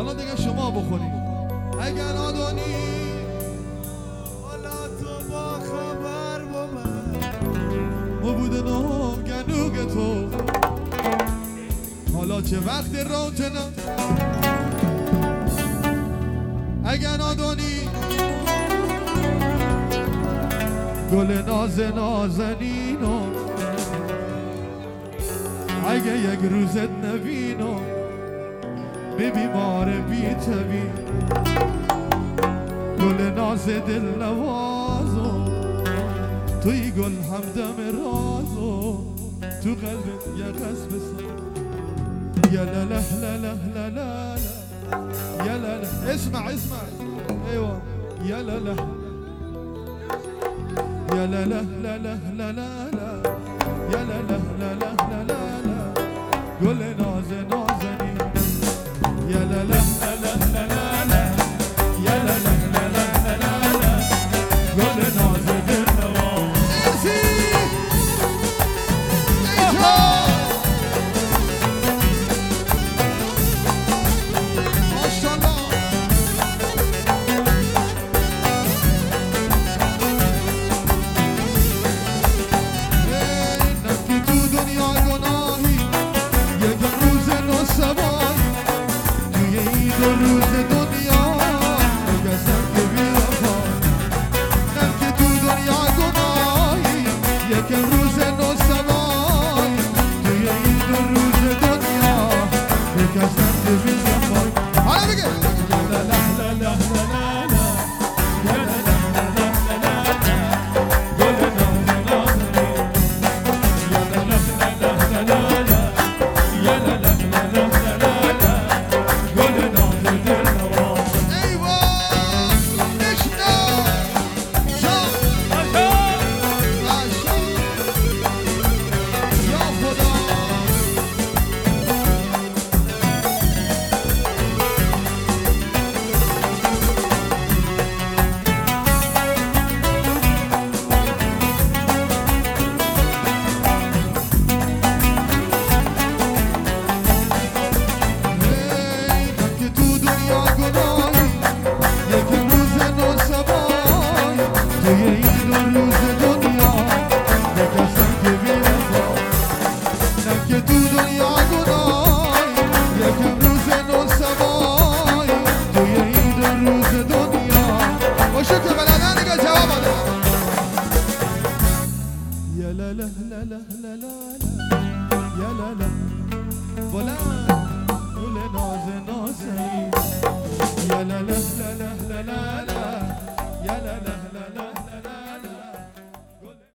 حالا دیگه شما بخونید. اگر آدونی حالا تو با خبر با بوده نام گنوگ تو حالا چه وقت روتنم اگر آدونی گل ناز نازنینو اگه یک روزت نبینو به بیمار بی طبی گل ناز دل نوازو توی گل همدم رازو تو قلبت یه قصب سن یا لا لا لا لا لا لا یا لا لا اسمع ايوه یا لا لا يا لا لا لا لا لا لا يا لا لا لا لا لا لا قول ناز نازني يا لا لا لا لا لا لا يا لا لا لا لا لا لا قول ناز بالنواز ما شاء الله روز دنیا بگذر که بیرفا نم که تو دنیا گناهی یکم روز نو سمایی توی این دو روز دنیا بگذر که بیرفا حالا بگه لا لا لا لا لا لا لا لا لا لا لا گل ناز نازنی یا لا لا لا لا لا لا یا لا لا لا لا لا لا گل ناز لا لا لا لا لا لا لا